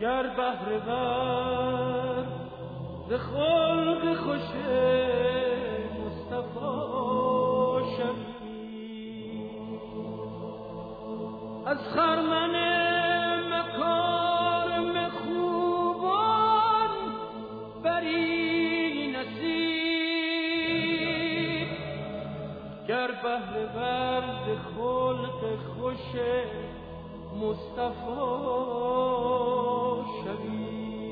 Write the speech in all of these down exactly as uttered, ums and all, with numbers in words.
گر بهره ور ز خلق خوش مصطفی شوی، از خرمن مکارم خوبان بری نصیب، گر بهره ور ز خلق خوش مصطفی شوی.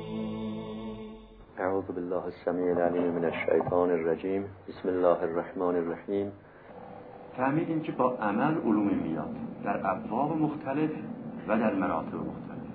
اعوذ بالله السمیع العلیم من الشیطان الرجیم. بسم الله الرحمن الرحیم. فهمیدیم که با عمل علوم میاد در ابواب مختلف و در مراتب مختلف.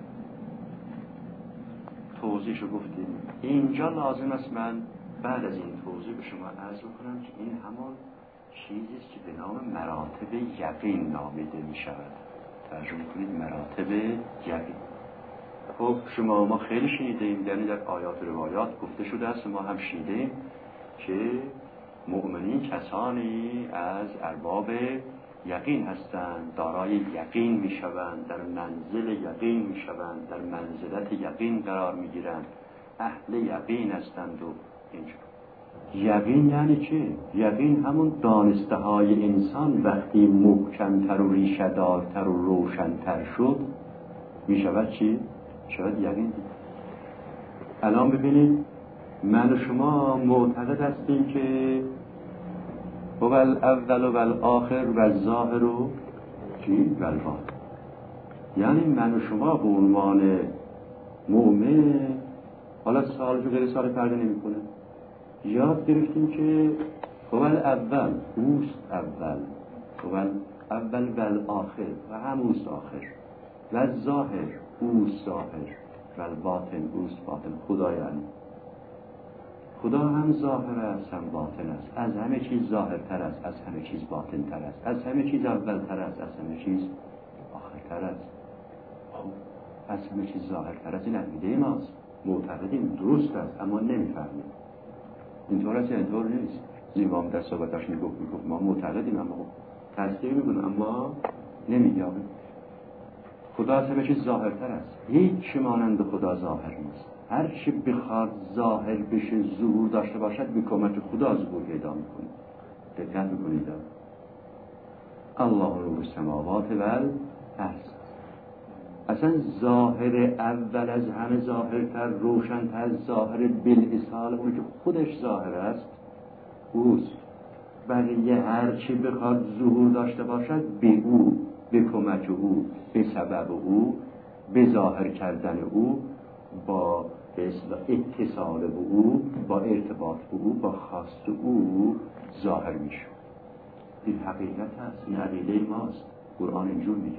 توضیحشو گفتیم. اینجا لازم است من بعد از این توضیح به شما عرض کنم که این همان چیزی است که به نام مراتب یقین نامیده می شود. ترجمه کنید مراتب یقین. خب شما ما خیلی شنیدیم، یعنی در آیات و روایات گفته شده است، ما هم شنیدیم که مؤمنین کسانی از ارباب یقین هستند، دارای یقین می شوند، در منزل یقین می شوند، در منزلت یقین قرار می گیرند، اهل یقین هستند. و اینجور یقین یعنی چه؟ یقین همون دانسته های انسان وقتی محکمتر و ریشه‌دارتر و روشنتر شد می شود چی؟ شود یقین. الان ببینید من و شما معتقد هستیم که هو الاول و الاخر و الظاهر و چی؟ و الباطن. یعنی من و شما به عنوان مؤمن، حالا سال جو غیر سال پرده نمی کنه، یاد گرفتیم که هو الاول، اوست اول، هو الاول و الاخر و هم اوست آخر، و الظاهر اوست ظاهر و الباطن اوست باطن. خدا یعنی خدا هم ظاهر است هم باطن است، از همه چیز ظاهرتر است، از همه چیز باطنتر است، از همه چیز اولتر است، از همه چیز آخرتر است. خب از همه چیز ظاهرتر است، این عقیده ماست، معتقدیم، درست است، اما نمیفهمیم. اینطور است یا اینطور نیست؟ امام در صحبتاش میگفت میگفت ما معتقدیم اما تصدیق میکنیم اما نمیگیم. خدا از همه چیز ظاهرتر است، هیچ مانند خدا ظاهر نیست. هر چی بخواد ظاهر بشه، ظهور داشته باشد، به کمک خدا ظهور پیدا میکنه. دقت میکنید الله نور السماوات و الارض. اصلا ظاهر اول از همه ظاهرتر، روشنتر، ظاهر بالاصال اون که خودش ظاهر است اوست. بقیه هر چی بخواد ظهور داشته باشد به او، به کمک او، به سبب او، به ظاهر کردن او، با اتصال به او، با ارتباط به او، با خواست او ظاهر میشه. این حقیقت هست، این عقیده ماست. قرآن اینجور میگه.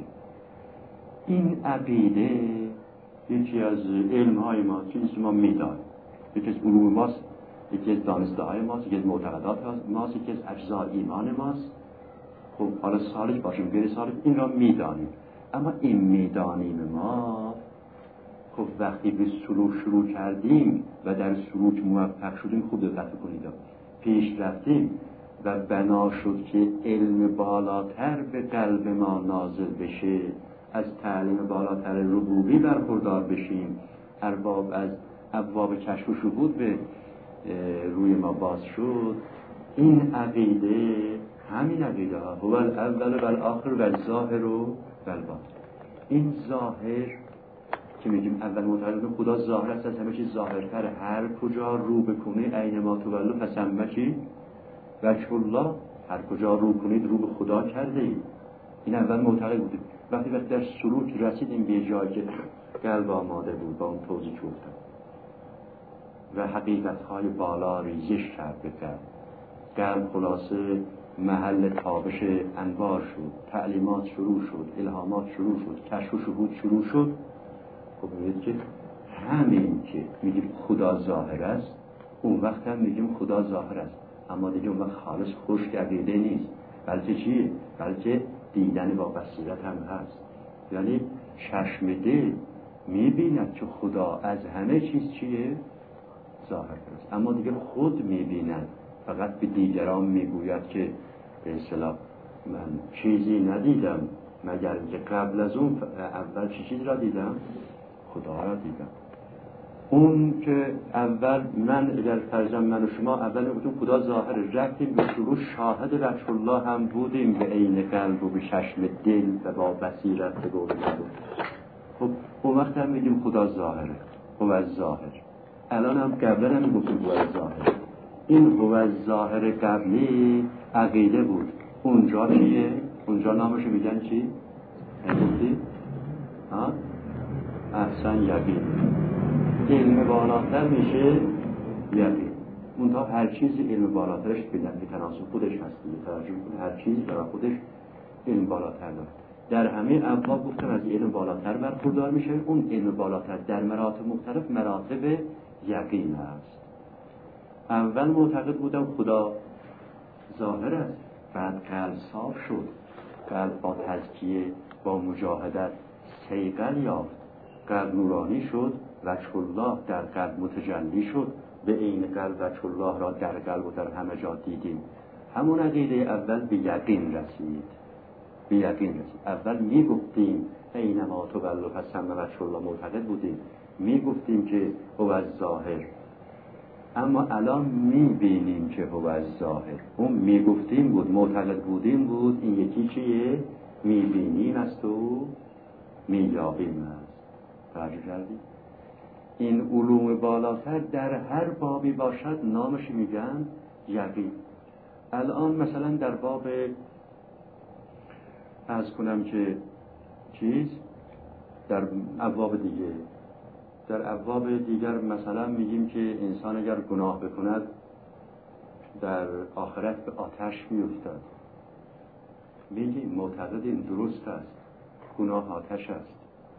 این عقیده یکی از علمهای ماست، چیزی ما میدانیم، یکی از علوم ماست، یکی از دانسته های ماست، یکی از معتقدات ماست، یکی از اجزای ایمان ماست. خب حالا سالک باشیم غیر سالک این را میدانیم، اما این میدانیم ما خب وقتی به سلوک شروع کردیم و در سلوک موفق شدیم، خوب دقت کنید، پیش رفتیم و بنا شد که علم بالاتر به قلب ما نازل بشه، از تعلیم بالاتر ربوبی برخوردار بشیم، ارباب از ابواب کشف و شهود به روی ما باز شد. این عقیده، همین عقیده ها، هو الاول و الاخر و الظاهر و الباطن. این ظاهر که میگیم اول معتقد خدا ظاهر است، از همه چیز ظاهرتر، هر کجا رو بکنی عین ما تولو فثم چی؟ وجه الله، هر کجا رو کنید رو به خدا کرده اید. این اول معتقد بودیم. وقتی وقتی در سلوک رسیدیم به جایی که قلب آماده بود، با اون توضیح گفتم، و حقیقت‌های بالا ریزش کرد به قلب، قلب خلاصه محل تابش انوار شد، تعلیمات شروع شد، الهامات شروع شد، کشف و شهود شروع شد. خب میگید که همین که میگیم خدا ظاهر است، اون وقت هم میگیم خدا ظاهر است، اما دیگه اون وقت خالص خشک عقیده نیست، بلکه چیه؟ بلکه دیدن با بصیرت هم هست. یعنی چشم دل میبیند که خدا از همه چیز چیه؟ ظاهر است، اما دیگه خود میبیند، فقط به دیگران میگوید که به اصطلاح من چیزی ندیدم مگر که قبل از اون اول چی چیز را دیدم؟ خدا را دیدم. اون که اول من اگر فرضاً من و شما اول میگفتیم خدا ظاهره، رفتیم به شروع شاهد وجه الله هم بودیم به عین قلب و به چشم دل و با بصیرت به قول معروف. خب اون وقت هم میگیم خدا ظاهره، هو ظاهر. الان هم قبلا هم میگفتیم هو ظاهر. این هو ظاهر قبلی عقیده بود. اونجا چیه؟ اونجا نامش میگن چی؟ نگفتی؟ ها؟ احسن یقین. علم بالاتر میشه یقین. اونتا هر چیزی علم بالاترش به تناسب خودش هست دیگه. توجه کنید هر چیزی برای خودش علم بالاتر داره. در همه ابواب گفتم از علم بالاتر برخوردار میشه. اون علم بالاتر در مراتب مختلف مراتب یقین است. اول معتقد بودم خدا ظاهر است، بعد قلب صاف شد، قلب با تزکیه با مجاهدت صیقل یافت، قلب نورانی شد، وجه الله در قلب متجلی شد، به عین قلب وجه الله را در قلب و در همه جا دیدیم. همون عقیده اول به یقین رسید، به یقین رسید. اول میگفتیم اینما تولوا فثم وجه الله، معتقد بودیم، میگفتیم که هو ظاهر، اما الان میبینیم که هو ظاهر. اون میگفتیم بود، معتقد بودیم بود، این یکی چیه؟ میبینیم است و مییابیم است. توجه کردی؟ این علوم بالاتر در هر بابی باشد نامش میگن یقین. الان مثلا در باب عرض کنم که چیز در ابواب دیگه، در ابواب دیگر مثلا میگیم که انسان اگر گناه بکند در آخرت به آتش میافتد. میگیم معتقدیم درست است، گناه آتش است،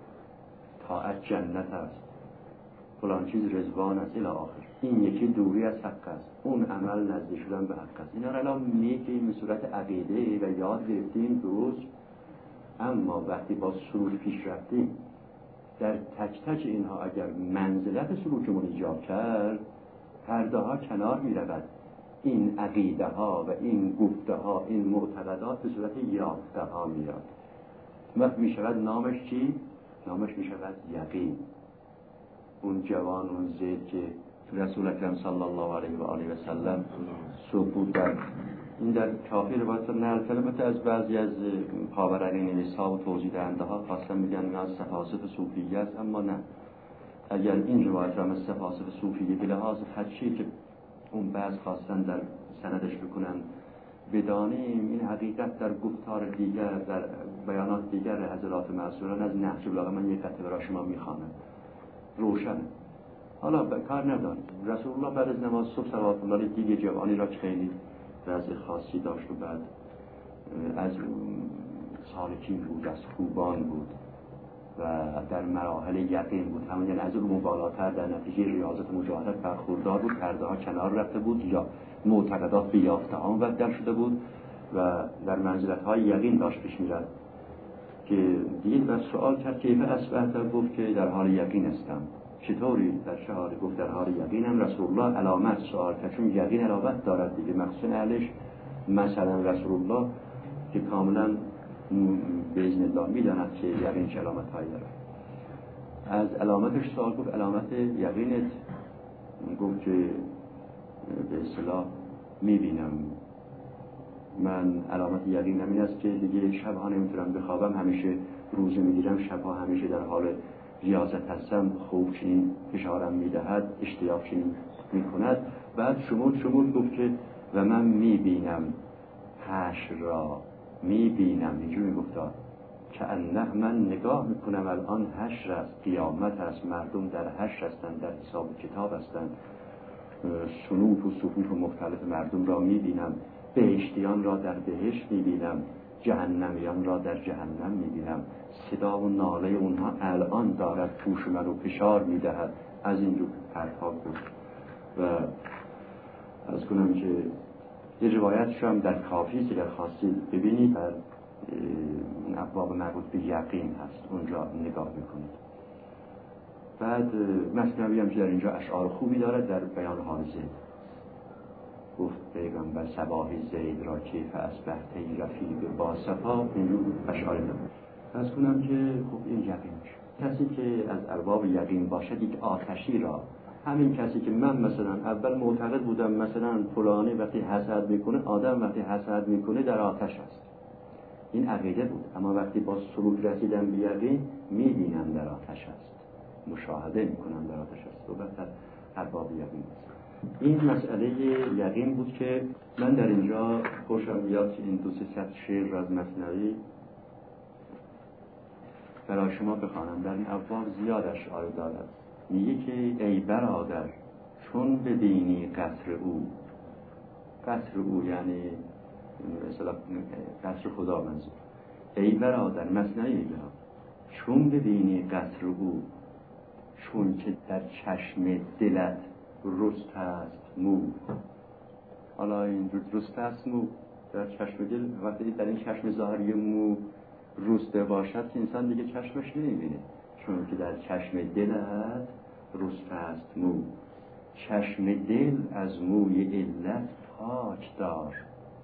طاعت جنت است، فلان چیز رضوان است الی آخر. این یکی دوری از حق است، اون عمل نزدیک شدن به حق است. اینا را الان میگیم به صورت عقیده و یاد گرفتیم درست، اما وقتی با سلوک پیش رفتیم در تک تک اینها اگر منزلت سلوکمون ایجاب کرد، پرده ها کنار می رود. این عقیده ها و این گفته ها، این معتقدات به صورت یافته ها میاد. وقت می شود نامش چی؟ نامش می شود یقین. اون جوان، اون زید که رسول اکرم صلی الله علیه و آله و سلم سکوت در این در کافی روایت نقل کلمت از بعضی از خاورین نسا و توضیح دهنده ها خواستن میگن از صفاصف صوفیه است، اما نه. اگر این روایت را از صفاصف صوفیه به لحاظ خدشی که اون بعض خواستن در سندش بکنن بدانیم، این حقیقت در گفتار دیگر، در بیانات دیگر حضرات معصومین از نهج البلاغه، من یک خطه برای شما میخوانم روشن. حالا کار نداریم. رسول الله بعد از نماز صبح صلوات الله علیه دید جوانی را که خیلی وضع خاصی داشت و بعد از سالکین بود، از خوبان بود و در مراحل یقین بود، همون یعنی از اون بالاتر در نتیجه ریاضت مجاهدت برخوردار بود، پرده ها کنار رفته بود یا معتقدات به یافته ها مبدل شده بود و در منزلت های یقین داشت پیش میرفت که دید و سوال کرد کیف اصبحت، گفت که در حال یقین هستم. چطوری؟ در چه حالی؟ گفت در حال یقینم. رسول الله علامت سوال کرد، چون یقین علامت دارد دیگه، مخصوصا اهلش مثلا رسول الله که کاملا به اذن الله میداند که یقین چه علامت هایی دارد. از علامتش سوال گفت علامت یقینت؟ گفت که به اصطلاح میبینم، من علامت یقینم این است که دیگه شبها نمیتونم بخوابم، همیشه روزه میگیرم، شبها همیشه در حال ریاضت هستم، خوب چنین فشارم میدهد، اشتیاق چنین میکند. بعد شمود شمود گفت که و من میبینم حشر را، میبینم اینجور میگفتاد که انه من نگاه میکنم الان حشر است، قیامت است، مردم در حشر هستند، در حساب کتاب هستند، صنوف و صفوف مختلف مردم را میبینم، بهشتیان را در بهشت میبینم، جهنمیان را در جهنم میبینم، صدا و ناله اونها الان دارد پوش من رو فشار میدهد. از اینجور پرتاب بود و از کنم که یه روایتش هم در کافی که در خواستید ببینید در این ابواب مربوط به یقین هست، اونجا نگاه میکنید. بعد مثنوی هم که در اینجا اشعار خوبی دارد در بیان حال زید. گفت پیغمبر صباحی زید را کیف اصبحت ای رفیق با صفا، اینجور اشعار دارد. از کنم که خب این یقین میشه. کسی که از ارباب یقین باشد یک آتشی را، همین کسی که من مثلا اول معتقد بودم مثلا فلانی وقتی حسد میکنه، آدم وقتی حسد میکنه در آتش است، این عقیده بود، اما وقتی با سلوک رسیدم به یقین میبینم در آتش است، مشاهده میکنم در آتش است. صحبت در ارباب یقین است. این مسئله یقین بود که من در اینجا خوشم بیاد که این دو سه صد شعر از مثنوی برای شما بخوانم. در این ابواب زیادش آیه دارد. میگه که ای برادر چون ببینی قصر او، قصر او یعنی مثلا قصر خدا منظور، ای برادر مثنوی میگه چون ببینی قصر او، چون که در چشم دلت رست است مو. حالا این رست است مو در چشم دل، وقتی در این چشم ظاهری مو رسته باشد که انسان دیگه چشمش نمیبینه، چون که در چشم دلت رست است مو. چشم دل از موی علت پاک دار.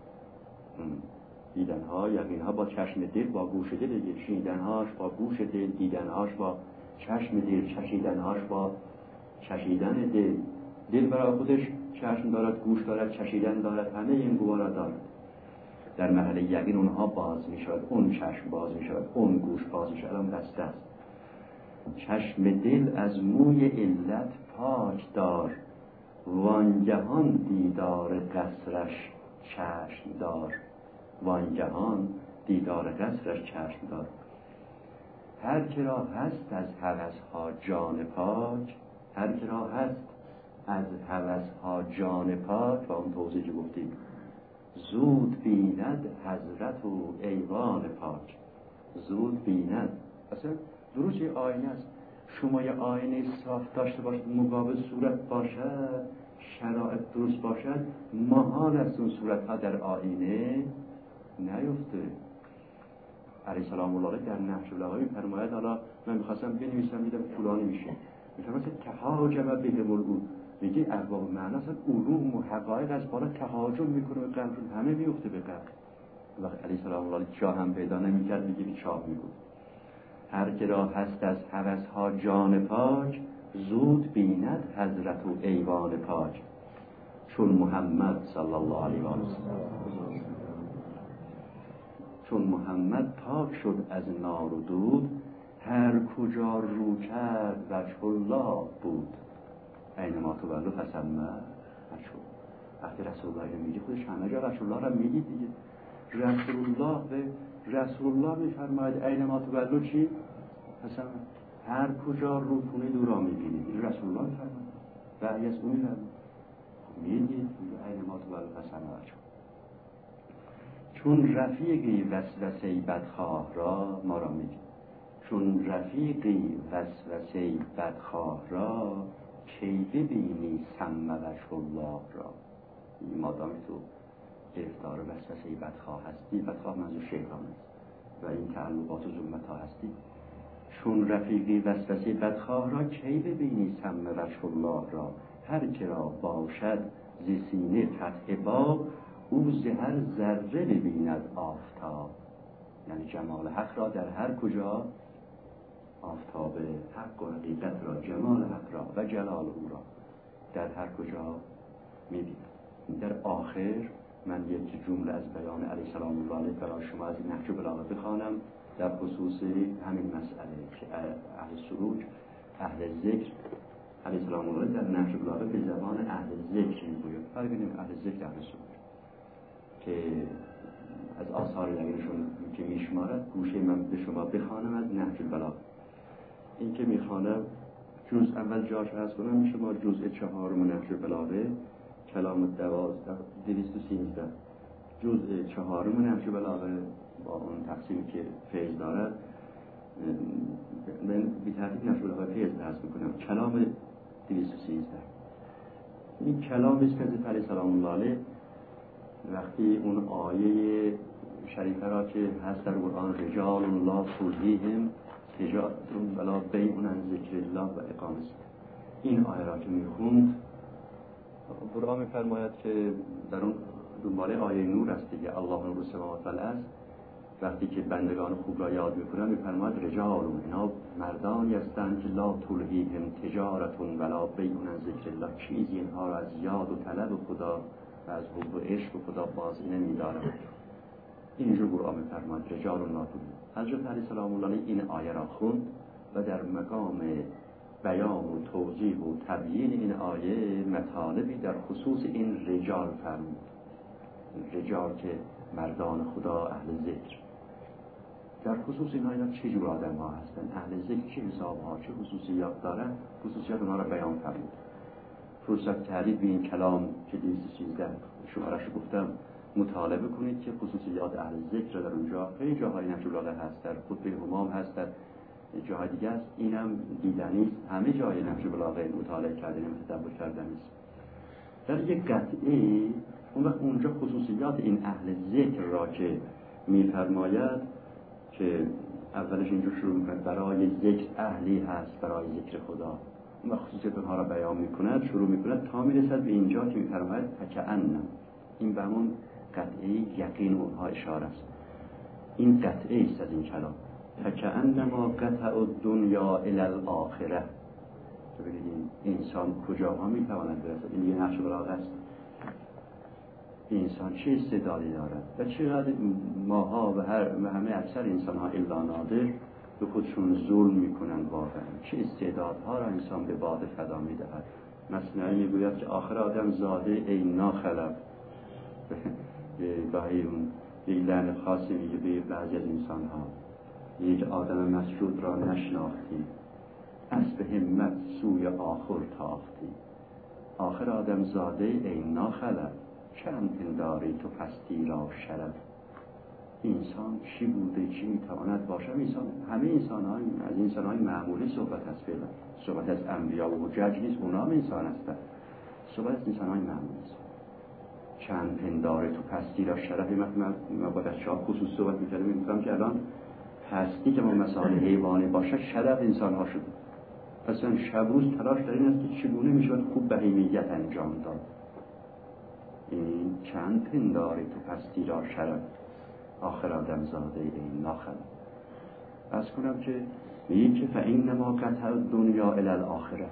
دیدنها یقینها با چشم دل، با گوش دل دیگه، شنیدنهاش با گوش دل، دیدنهاش با چشم دل، چشیدنهاش با چشیدن دل. دل برای خودش چشم دارد، گوش دارد، چشیدن دارد، همه این گوارا دارد. در محل یقین اونها باز می شود، اون چشم باز می شود، اون گوش باز می شود، اون دست است. چشم دل از موی علت پاک دار، وانگهان دیدار قصرش چشم دار. وانگهان دیدار قصرش چشم دار. هر که را هست از هوس‌ها جان پاک، هر که را هست از هوس‌ها جان پاک، و اون توضیح گفتیم، زود بیند حضرت و ایوان پاک. زود بیند، اصلا درست یه آینه است. شما یه آینه صاف داشته باشید، مقابل صورت باشد، شرایط درست باشد، محال است اون صورت ها در آینه نیفته. علیه السلام الله در نهج البلاغه می‌فرماید، حالا من می‌خواستم بنویسم دیدم طولانی میشه، می‌فرماید تهاجم بهم العلوم، میگه ارباب معنا اصلا علوم و حقایق از بالا تهاجم میکنه به قلب، همه میفته به قلب. وقتی علیه السلام الله چاه هم پیدا نمی‌کرد، میگه که چاه میگفت. هر که را هست از هوس‌ها جان پاک، زود بیند حضرت و ایوان پاک. چون محمد صلی الله علیه و آله چون محمد پاک شد از نار و دود، هر کجا رو کرد وجه الله بود. اینما تولوا فثم وجه. وقتی رسول الله اینو میگه، خودش همه جا رسول الله رو میگه دیگه. رسول الله به رسول الله میفرماید اینما تولوا چی؟ مثلا هر کجا رو کنید او را میبینید. رسول الله میفرماید وحی از اون میفرماید میگه اینما تولوا فثم وجه. چون رفیقی وسوسه بدخواه را، ما را میگه، چون رفیقی وسوسه بدخواه را، کی ببینی سم وجه الله را. مادامی تو گرفتار وسوسه بدخواه هستی، بدخواه منظور شیطان است و این تعلقات و ظلمت ها هستی، چون رفیقی وسوسه بدخواه را، کی ببینی سم وجه الله را. هر که را باشد ز سینه فتح باب، او ز هر ذره ببیند آفتاب. یعنی جمال حق را در هر کجا، آفتاب حق و حقیقت را، جمال حق را و جلال او را در هر کجا می‌بیند. در آخر من یک جمله از بیان علیه السلام الله برای شما از نهج البلاغه بخوانم در خصوص همین مسئله که اهل سلوک، اهل ذکر، علیه السلام الله در نهج البلاغه به زبان اهل ذکر میگوید. فرق بین اهل ذکر اهل سلوک که از آثار یقینشون که میشمارد، گوشه من به شما بخوانم از نهج البلاغه. این که میخوانم جز اول جاش عرض کنم، میشه ما جزء چهارم نهج البلاغه، کلام دوازده دویست و سیزده، جزء چهارم نهج البلاغه با اون تقسیمی که فیض دارد، من بی تحقیق نهج البلاغه فیض درس میکنم. کلام دویست و سیزده این کلام است که حضرت علیه السلام الله وقتی اون آیه شریفه را که هست در قرآن، رجال لا تلهیهم تجارت ولا بیع عن ذکر الله و اقام الصلاة، این آیه را که میخوند، قرآن میفرماید که در اون دنباله آیه نور است دیگه، الله نور السماوات والارض، وقتی که بندگان خوب را یاد میکنن میفرماید رجالون، اینا مردانی هستند که لا تلهیهم تجارتون ولا بیع عن ذکر الله، چیزی اینها را از یاد و طلب خدا و از حب و عشق و خدا بازی نمیدارند. اینجور قرآن میفرماید رجالون لا تلهیهم. حضرت علی سلام الله علیه این آیه را خوند و در مقام بیان و توضیح و تبیین این آیه مطالبی در خصوص این رجال فرمود. رجال که مردان خدا، اهل ذکر، در خصوص اینها اینا چه جور آدم ها هستن، اهل ذکر چه حساب ها، چه خصوصیات دارن، خصوصیات اونها را بیان فرمود. فرصت کردید به این کلام که دویست و سیزده شمارش گفتم مطالبه کنید که خصوصیات اهل ذکر در اونجا خیلی جاهای نهج البلاغه هست، در خطبه همام هست، در جاهای دیگه است. اینم دیدنی است، همه جای نهج البلاغه مطالعه کردنی و تدبر کردنی است. در یک قطعه اون وقت اونجا خصوصیات این اهل ذکر را که میفرماید که اولش اینجور شروع میکنه برای ذکر اهلی هست، برای ذکر خدا، اون وقت خصوصیات اونها را بیان میکند، شروع میکند تا میرسد به اینجا که میفرماید فکأن، این به همون قطعه یقین اونها اشاره است. این قطعه است از این کلام، فکأنما قطع الدنیا الی الاخره. ببینید انسان کجاها میتواند برسد. این یه نقش بلاغه است. انسان چه استعدادی دارد و چقدر ماها و هر و همه اکثر انسان ها الا نادر به خودشون ظلم میکنن. واقعا چه استعدادها را انسان به باد فدا میدهد. مثلا میگوید که آخر آدم زاده ای ناخلق. گاهی اون یک لعن خاصی میگه به بعضی از انسان ها، یک آدم مسجود را نشناختی، اسب همت سوی آخر تاختی. آخر آدم زاده ای ناخلق، چند پنداری تو پستی را شرف. انسان چی بوده، چی میتواند باشه؟ انسان، همه انسان های از انسان های معمولی صحبت هست، فعلا صحبت از انبیا و حجج نیست، اونا هم انسان هستن. صحبت از انسان های معمولی است. چند پنداری تو پستی را شرف. من من با از شاه خصوص صحبت میکردم، میگفتم که الان پستی که ما مثال حیوانی باشه شرف انسان ها شده. اصلا شب روز تلاش در این است که چگونه میشود خوب بهیمیت انجام داد. این چند پنداری تو پستی را شرف، آخر آدم زاده این ناخلق. از کنم که میگه که فإنما قطع الدنیا الی الاخره.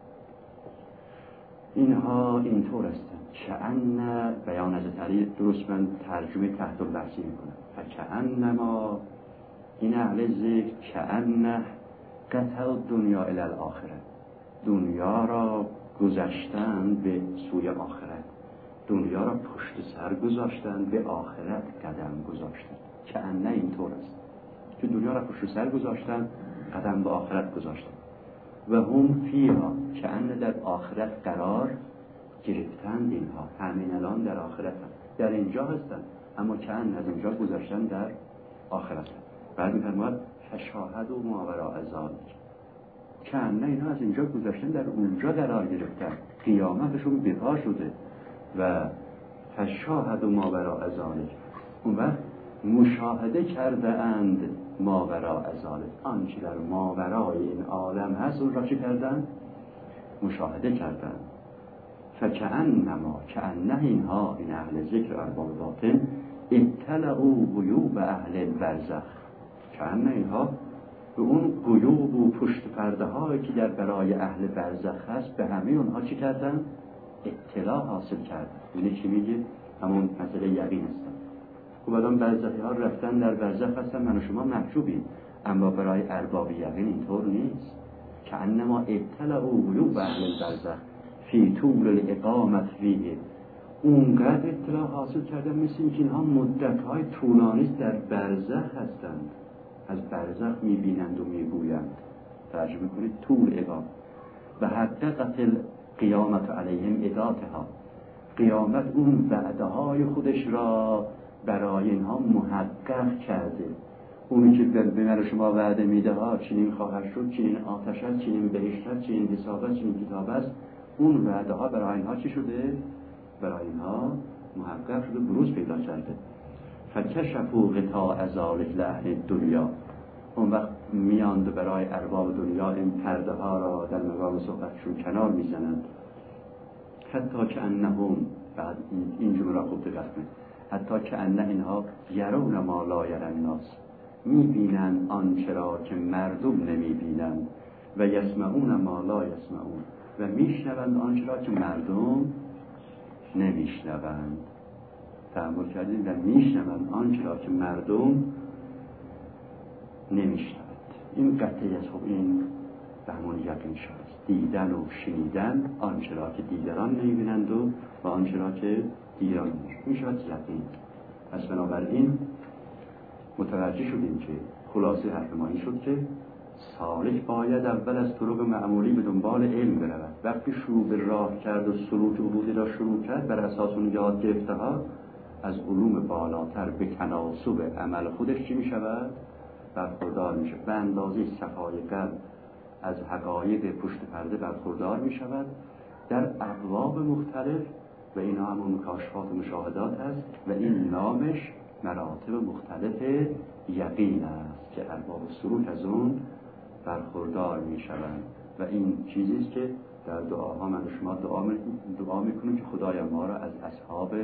اینها اینطور هستند. کأن بیان از علی، درست من ترجمه تحت اللفظی میکنم، فکأنما این اهل ذکر کأن قطع الدنیا الی الاخره، دنیا را گذشتن به سوی آخرت، دنیا را پشت سر گذاشتن، به آخرت قدم گذاشتن. کأن اینطور است که دنیا را پشت سر گذاشتن، قدم به آخرت گذاشتن. و هم فیها، کأن در آخرت قرار گرفتند. اینها همین الان در آخرت هم. در اینجا هستن، اما کأن از اینجا گذاشتن در آخرت. بعد می‌فرماید فشاهد و ماوراء ذلک، کأن اینا از اینجا گذاشتن در اونجا قرار گرفتن، قیامتشون بپا شده. و فشاهد و ماوراء ذلک، اون وقت مشاهده کرده اند ماوراء ذلک، آنچه در ماورای این عالم هست اون را چه کردن؟ مشاهده کردن. فکأنما، کأن اینها، این اهل ذکر ارباب باطن، اطلعوا غیوب اهل البرزخ، کأن اینها به اون غیوب و پشت پرده هایی که در برای اهل برزخ هست به همه اونها چی کردن؟ اطلاع حاصل کردن. اینه چی میگه؟ همون مسئله یقین هستن. خب الان برزخی ها رفتن در برزخ هستن، من و شما محجوبیم، اما برای ارباب یقین اینطور نیست. کأنما اطلعوا غیوب اهل البرزخ فی طول الاقامت فیه، اونقدر اطلاع حاصل کردن مثل اینکه اینها مدت‌های طولانی در برزخ هستند، از برزخ میبینند و میگویند. ترجمه کنید طول اقامت. و حققت القیامت علیهم اداتها، قیامت اون وعده های خودش را برای اینها محقق کرده. اونی که به من شما وعده میده ها چنین خواهد شد، چنین آتش است، چنین بهشت است، چنین حساب است، چنین کتاب است، اون وعده ها برای اینها چی شده؟ برای اینها محقق شده، بروز پیدا کرده. فکشفوا غطاء ذلک لأهل دنیا، اون وقت میاند برای ارباب دنیا این پرده ها را در مقام صحبتشون کنار میزنند. حتی که انهم، بعد این جمله را خوب دقت کنید، حتی که انه اینها یرون ما لا یری الناس، میبینند آنچه را که مردم نمیبینند، و یسمعون ما لا یسمعون، و میشنوند آنچه را که مردم نمیشنوند. تأمل کردید؟ و میشنوند آنچه را که مردم نمیشنوند. این قطعی از خب این به همون یقین شد، دیدن و شنیدن آنچه را که دیگران نمیبینند و و آنچه را که دیگران نمیشنوند، این شد یقین. پس بنابراین متوجه شدیم که خلاصه حرف ما این شد که سالک باید اول از طرق معمولی به دنبال علم برود. وقتی شروع به راه کرد و سلوک عبودی را شروع کرد، بر اساس اون یاد گرفته ها از علوم بالاتر به تناسب عمل خودش چی می شود؟ برخوردار می شود. به اندازه صفای قلب از حقایق پشت پرده برخوردار می شود در ابواب مختلف، و اینا همون کاشفات و مشاهدات است و این نامش مراتب مختلف یقین است که ارباب سلوک از اون برخوردار می شوند. و این چیزی است که در دعاها من و شما دعا دعا میکنیم که خدای ما را از اصحاب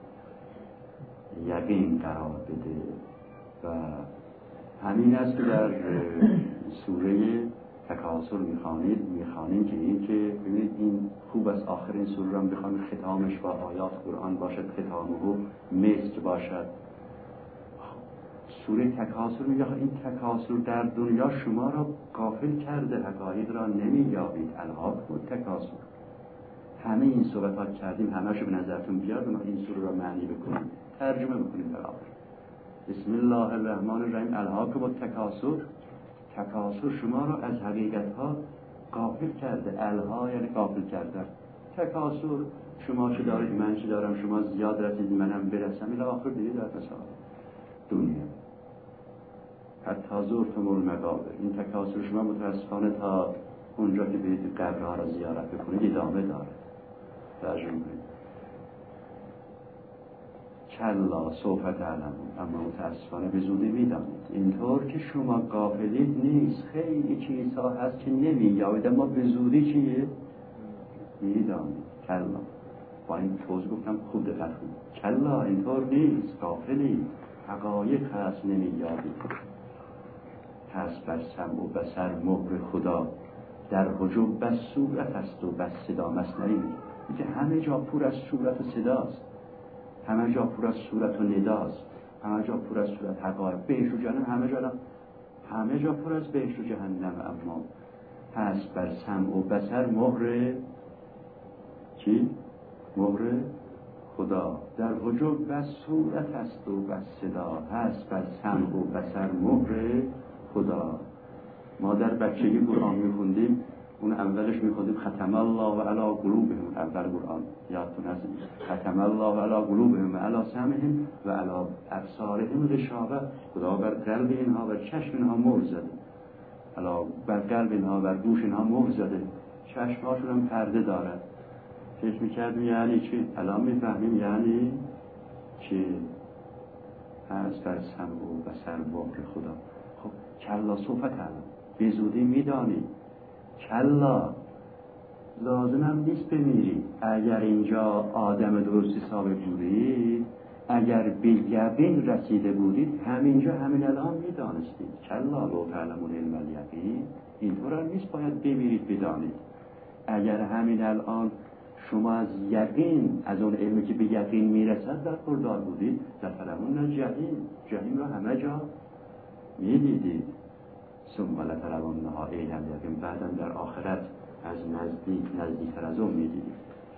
یقین قرار بده. و همین است که در سوره تکاثر میخوانید میخوانیم که این که ببینید این خوب از آخرین سوره را بخوانید ختامش با آیات قرآن باشد، ختامه مسک باشد. سوره تکاثر میگه این تکاثر در دنیا شما را غافل کرده، حقایق را نمییابید. الهاکم التکاثر. همه این صحبت ها کردیم، همه‌شو به نظرتون بیاد و ما این سوره را معنی بکنیم، ترجمه بکنیم در آخر. بسم الله الرحمن الرحیم. الهاکم التکاثر، تکاثر شما را از حقیقت ها غافل کرده. الها یعنی غافل کردن. تکاثر شما چه دارید من چه دارم، شما زیاد رسید منم برسم، الی آخر دیگه در مثال دنیا. حتی زرتم المقابر. این تکاثر شما متاسفانه تا اونجا که برید قبرها را زیارت بکنید ادامه داره. ترجمه کنید. کلا سوف تعلمون. اما متاسفانه به زودی میدانید. اینطور که شما غافلید نیست، خیلی چیزها هست که نمییابید اما به زودی چیه؟ میدانید. کلا با این توضیح گفتم خوب دقت کنید. کلا اینطور نیست، غافلید، حقایق هست نمییابید. پس بر سمع و بصر مهر خدا، در وجوب بس صورت است و بس صدا. مصنوی میگه همه جا پر از صورت و صداست، همه جا پر از صورت و نداست، همه جا پر از صورت حقایق. بهشت و جهنم همه جا همه جا پر از بهشت و جهنم. اما پس بر سمع و بصر مهر چی؟ مهر خدا، در وجوب بس صورت است و بس صدا. پس بر سمع و بصر مهر خدا. ما در بچگی قرآن میخوندیم، اون اولش میخوندیم ختم الله علی قلوبهم. اول قرآن یادتون هست؟ ختم الله علی قلوبهم و علی سمعهم و علی ابصارهم غشاوه. خدا بر قلب اینها و چشم اینها مهر زده، علی بر قلب اینها و بر گوش اینها مهر زده، چشمهاشون هم پرده دارد. فکر میکردیم یعنی چی؟ الان میفهمیم یعنی چی؟ هست بر سمع و بصر مهر خدا. خب کلا سوف تعلم، به زودی میدانید. کلا لازم هم نیست بمیرید. اگر اینجا آدم درست حسابی بودید، اگر به یقین رسیده بودید، همینجا همین الان میدانستید. کلا لو تعلمون علم الیقین. اینطور هم نیست باید بمیرید بدانید. اگر همین الان شما از یقین، از اون علمی که به یقین میرسد برخوردار بودید، لترون جهیم، جهیم را همه جا میدیدید. ثم لترونها عین الیقین. بعدا در آخرت از نزدیک نزدیکتر از اون میدیدید.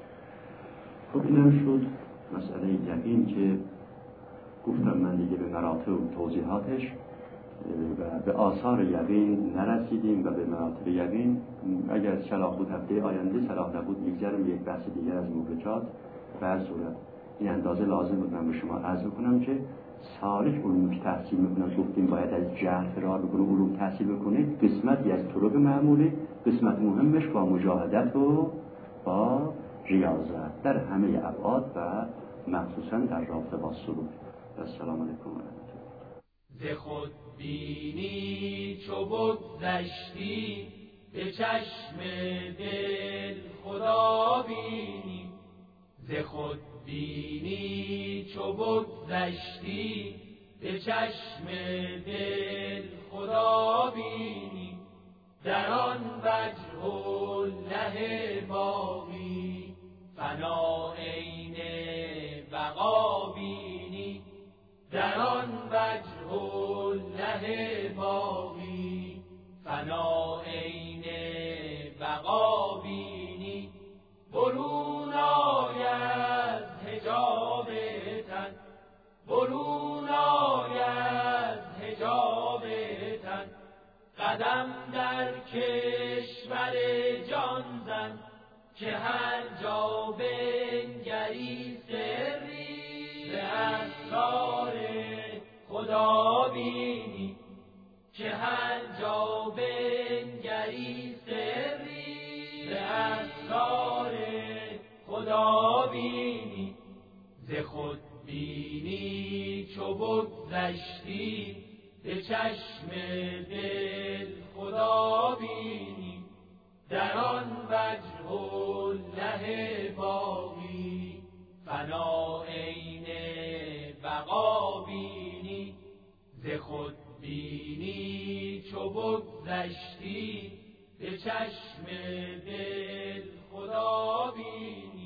خب اینم شد مسئله یقین که گفتم من دیگه به مراتب و توضیحاتش و به آثار یقین نرسیدیم و به مراتب یقین اگر صلاح بود هفته آینده، صلاح نبود میگذرم یک بحث دیگر از مبرجات. به هر صورت این اندازه لازم بود من به شما عرض کنم که سالک علوم که تحصیل میکنه، گفتیم باید از جهل فرار بکنه، علوم تحصیل بکنه. قسمتی از طرق معمولی، قسمت مهمش با مجاهدت و با ریاضت در همه ابعاد و مخصوصا در رابطه با سلوک. السلام علیکم و رحمت الله. ز خود بینی چو بگذشتی، به چشم دل خدا بینی. ز خود بینی چو بگذشتی به چشم دل خدا بینی، در آن وجه الله باقی فنا عین بقا بینی، در آن وجه الله باقی فنا عین بقا بینی. برون آید حجاب تن، برون آید حجاب تن، قدم در کشور جان زن، که هر جا بنگری سری به اسرار خدا بینی، که هر جا بنگری سری به اسرار خدا بینی. ز خود بینی چو بگذشتی به چشم دل خدا بینی، در آن وجه الله باقی فنا عین بقا بینی. ز خود بینی چو بگذشتی به چشم دل خدا بینی،